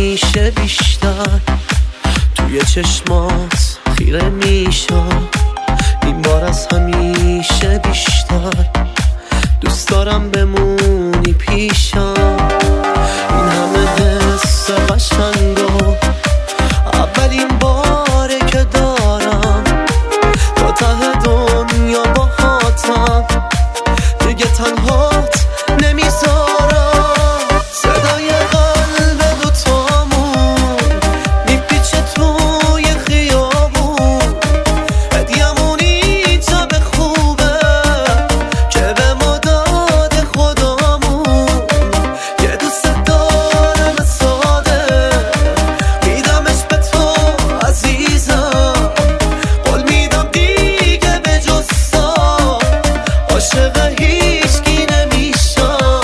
همیشه بیشتر توی چشمات خیره میشم، این بار از همیشه بیشتر دوست دارم بمونی پیشم. این همه حس قشنگو اولین باره که دارم، تا ته دنیا باهاتم دیگه تنهات نمیذارم. صدای قلب دوتامون میپیچه توی خیابون، هدیه‌مونی تا به خوبه که به ما داده خدامون. یه دوست دارم ساده میدمش به تو عزیزم، قول میدم دیگه به جز تو عاشق هیچکی نمیشم.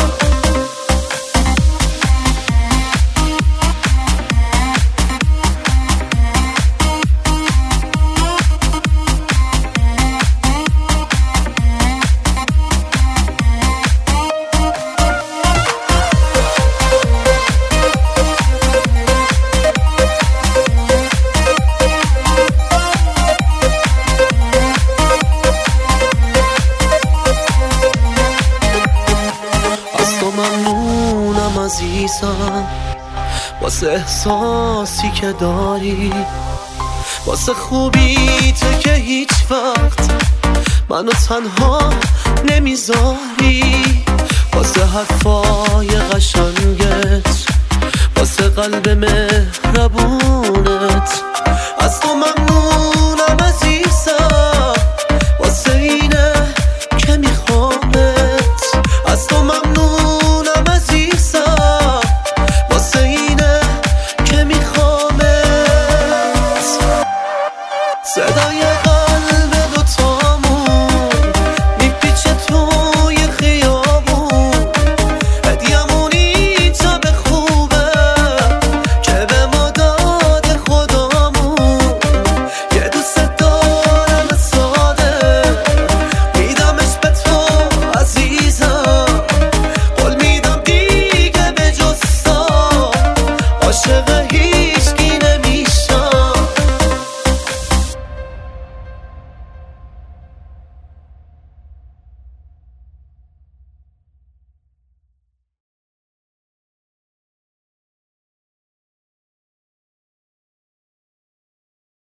از تو ممنونم عزیزم، واسه احساسی که داری، واسه خوبی تو که هیچ وقت منو تنها نمیذاری، واسه حرفای قشنگت، واسه قلب مهربونت. از تو ممنونم عزیزم، واسه اینه که میخوامت. از تو ممنونم عزیزم، واسه اینه که میخوامت. صدای قلب دوتامون میپیچه توی خیابون، هدیه‌مونی تا به خوبه که به ما داده خدامون. یه دوست دارم ساده میدمش به تو عزیزم، قول میدم دیگه به جز تو عاشق هیچکی